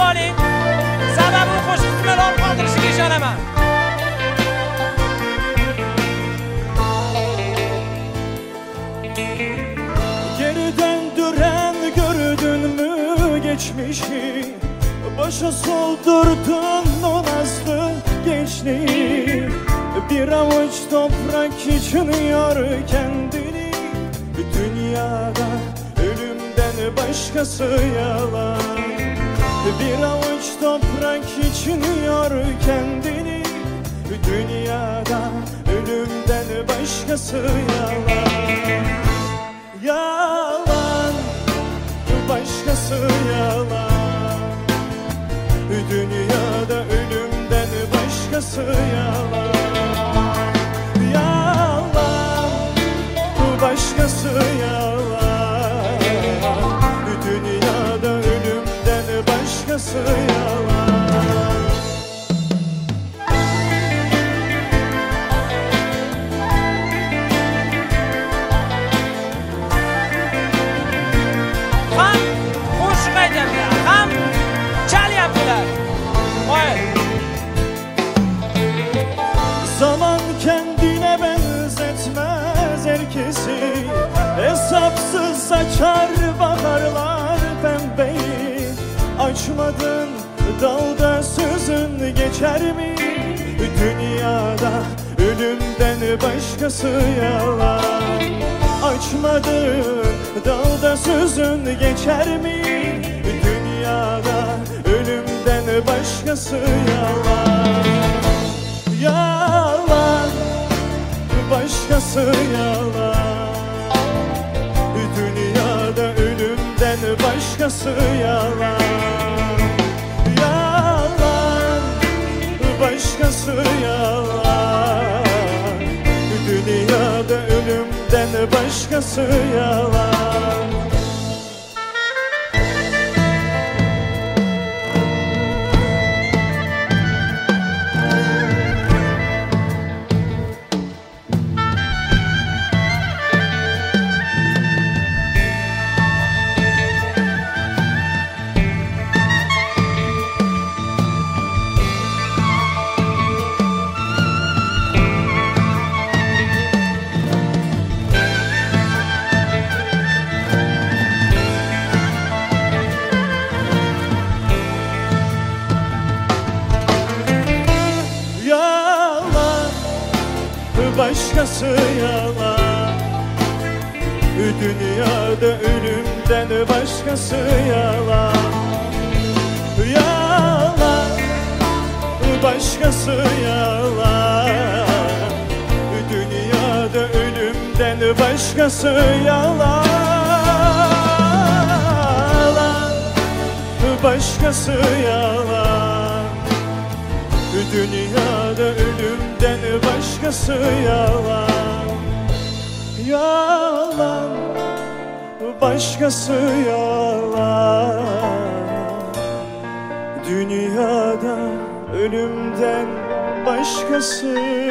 oling. Sababi u qo'shiqni malol qoldirishiga ishonaman. Geri döndüren gördün mü geçmişi? Başa soldurdun o nazlı gençliği. Bir avuç toprak için yor kendini. Dünyada ölümden başkası yalan. Bir avuç toprak için yor kendini. Dünyada ölümden başkası yalan. Yalan, başkası yalan. Dünyada ölümden başkası yalan. Yalan, başkası yalan. Dünyada ölümden başkası yalan. Zaman kendine benzetmez herkesi. Hesapsız saçar baharlar pembeyi. Açmadın dalda sözün geçer mi? Dünyada ölümden başkası yalan. Açmadın dalda sözün geçer mi? Dünyada ölümden başkası yalan. Yalan, başkası yalan. Dünyada ölümden başkası yalan. Yalan, başkası yalan. Dünyada ölümden başkası yalan. Başkası yalan. Dünyada ölümden başkası yalan. Yalan, başkası yalan. Dünyada ölümden başkası yalan. Başkası yalan. Dünyada ölümden başkası yalan. Yalan, başkası yalan. Dünyada ölümden başkası